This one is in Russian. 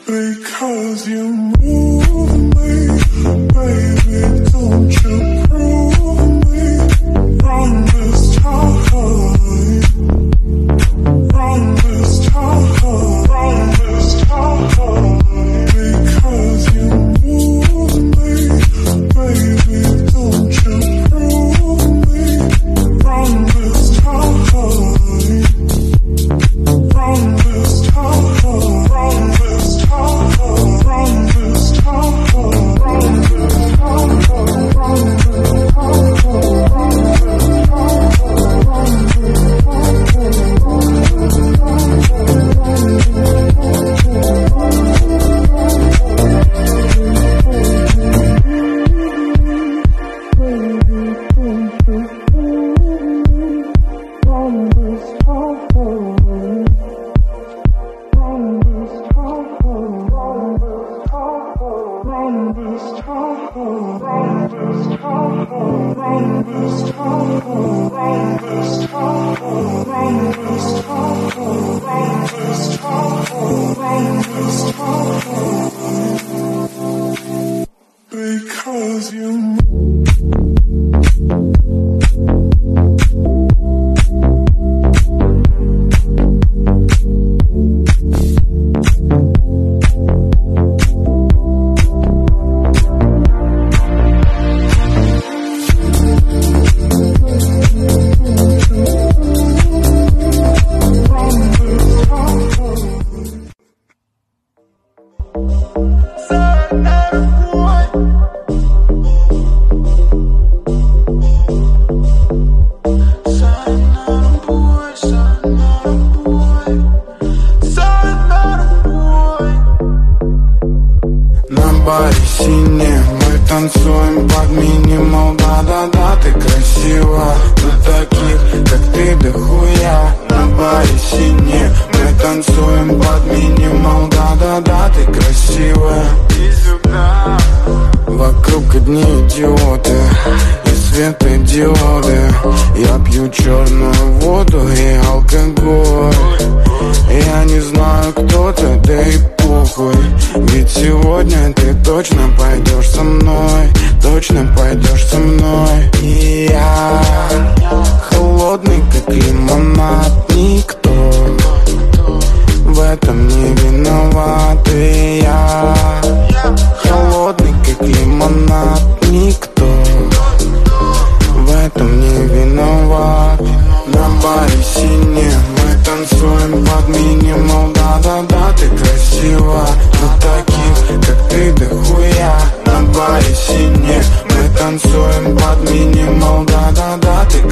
Because you move me, baby, don't you prove me wrong this time, wrong this time, wrong this time. Because you move me, baby, don't you prove me wrong this time, wrong this time, wrong this time. Because you сине мы танцуем под минимал. Да-да-да, ты красива, но таких, как ты, дохуя. На баре сине мы танцуем под минимал. Да-да-да, ты красивая. Вокруг одни идиоты и светодиоды. Я пью черную воду и алкоголь. Я не знаю, кто ты, да и похуй. Ведь сегодня ты точно пойдешь со мной, точно пойдешь со мной. И я холодный, как лимонад. Никто в этом не виноват. И я холодный, как лимонад. Никто в этом не виноват. На баре сине мы танцуем под минимал. Да-да-да, ты красива, но таких, как ты, дохуя. На баре сине мы танцуем под минимал. Да-да-да, ты